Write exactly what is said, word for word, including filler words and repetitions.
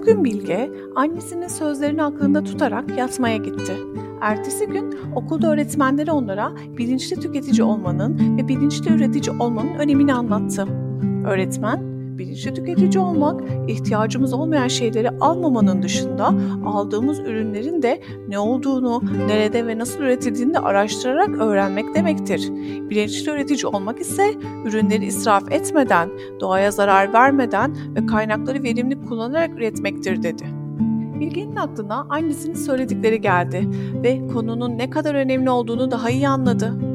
gün Bilge, annesinin sözlerini aklında tutarak yatmaya gitti. Ertesi gün okulda öğretmenleri onlara bilinçli tüketici olmanın ve bilinçli üretici olmanın önemini anlattı. Öğretmen, bilinçli tüketici olmak, ihtiyacımız olmayan şeyleri almamanın dışında aldığımız ürünlerin de ne olduğunu, nerede ve nasıl üretildiğini de araştırarak öğrenmek demektir. Bilinçli üretici olmak ise ürünleri israf etmeden, doğaya zarar vermeden ve kaynakları verimli kullanarak üretmektir dedi. Bilge'nin aklına annesinin söyledikleri geldi ve konunun ne kadar önemli olduğunu daha iyi anladı.